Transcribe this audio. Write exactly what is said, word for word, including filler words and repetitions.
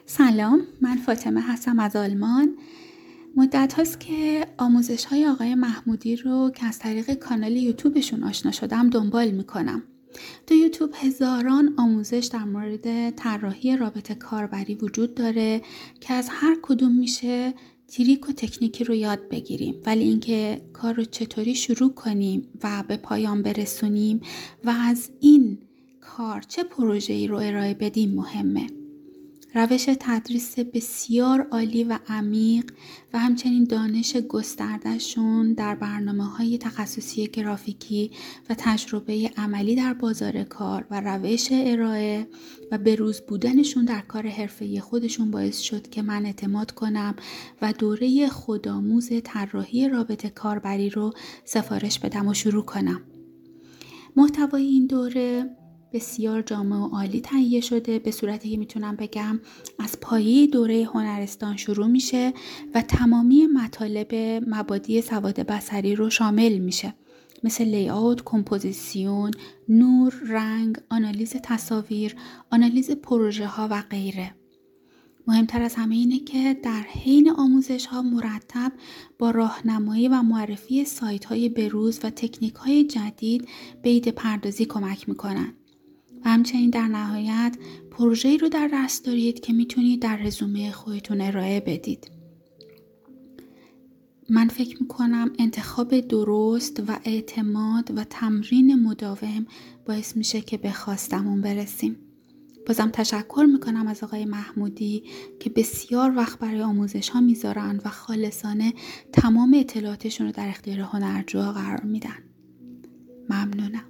سلام، من فاطمه هستم از آلمان. مدت هاست که آموزش های آقای محمودی رو که از طریق کانال یوتیوبشون آشنا شدم دنبال میکنم. تو یوتیوب هزاران آموزش در مورد طراحی رابط کاربری وجود داره که از هر کدوم میشه تریک و تکنیکی رو یاد بگیریم، ولی اینکه کار رو چطوری شروع کنیم و به پایان برسونیم و از این کار چه پروژه‌ای رو ارائه بدیم مهمه. روش تدریس بسیار عالی و عمیق و همچنین دانش گستردهشون در برنامه‌های تخصصی گرافیکی و تجربه عملی در بازار کار و روش ارائه و بروز بودنشون در کار حرفه‌ای خودشون باعث شد که من اعتماد کنم و دوره خودآموز طراحی رابط کاربری رو سفارش بدم و شروع کنم. محتوای این دوره بسیار جامع و عالی تهیه شده، به صورتی که میتونم بگم از پایه دوره هنرستان شروع میشه و تمامی مطالب مبادی سواد بصری رو شامل میشه، مثل لی‌آوت، کمپوزیسیون، نور، رنگ، آنالیز تصاویر، آنالیز پروژه ها و غیره. مهمتر از همه اینه که در حین آموزش ها مرتب با راهنمایی و معرفی سایت های بروز و تکنیک های جدید به ایده پردازی کمک میکنن. و همچنین در نهایت پروژه‌ای رو در دست دارید که میتونید در رزومه خودتون ارائه بدید. من فکر میکنم انتخاب درست و اعتماد و تمرین مداوم باعث میشه که به خواستمون برسیم. بازم تشکر میکنم از آقای محمودی که بسیار وقت برای آموزش ها میذارن و خالصانه تمام اطلاعاتشون رو در اختیار هنرجوها قرار میدن. ممنونم.